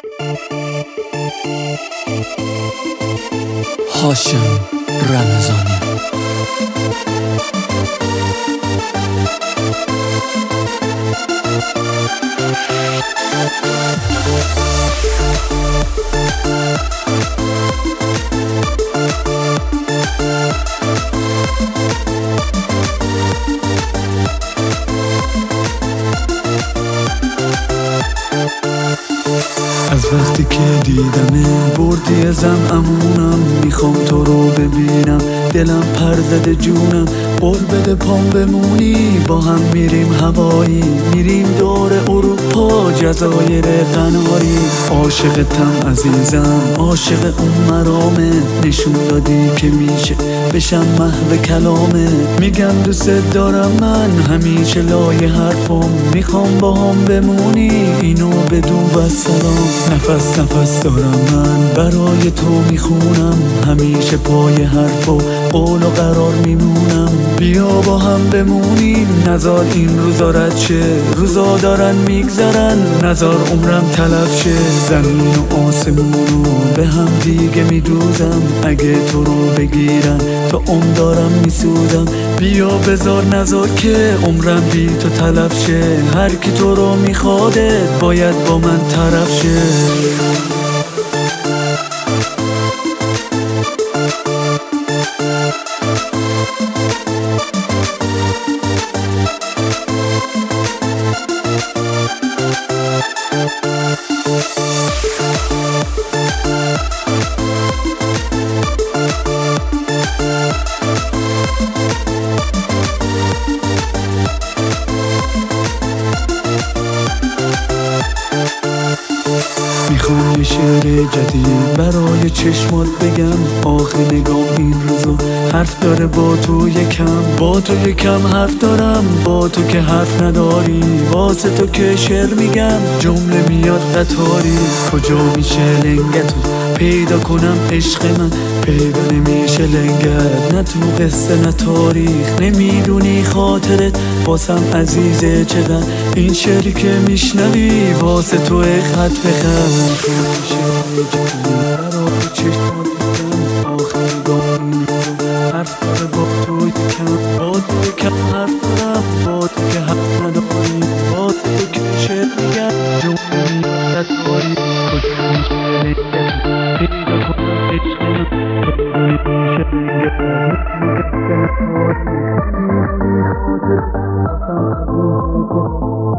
هاشم رمضانی. از وقتی که دیدمه بردی ازم امونم، میخوام تو رو ببینم، دلم پر زده جونم، قول بده پام بمونی، با هم میریم هوایی، میریم دور اروپا، جزایر قناری. عاشقتم عزیزم، عاشق اون مرامه، نشون دادی که میشه بشم محو کلامه. میگم دوست دارم من همیشه لای حرفم، میخوام با هم بمونی، اینو بدون و سلام. نفس نفس دارم من برای تو میخونم، همیشه پای حرف و قول و قرار میمونم. بیا با هم بمونیم، نزار این روزا رد شه، روزا دارن میگذرن، نزار عمرم تلف شه. زمین و آسمونو به هم دیگه میدوزم، اگه تو رو بگیرن تا عمر دارم میسوزم. بیا بذار نزار که عمرم بی تو تلف شه، هر کی تو رو میخوادت باید با من طرف شه. میخوام یه شعر جدید برای چشمات بگم، آخه نگاه این روزا حرف داره با تو یکم، با تو یکم حرف دارم، با تو که حرف نداری، واسه تو که شعر میگم، جمله میاد قطاری. کجا میشه لنگتو پیدا کنم عشق من، پیدا نمیشه لنگت، نه تو قصه نه تاریخ، نمیدونی خاطرت واسم عزیزه چقدر، این شعری که میشنوی واسه تو خط بخط. میشه برای چشمات بگم، آخه نگاه این رو حرف داره با تو یکم، با تو یکم حرف دارم، با تو که حرف نداری، با تو که شعر میگم، جمله میاد قطاری. کجا میشه لنگتو پیدا کنم عشق من، پیدا نمیشه لنگت،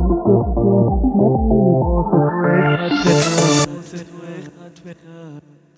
نه تو قصه نه تاریخ.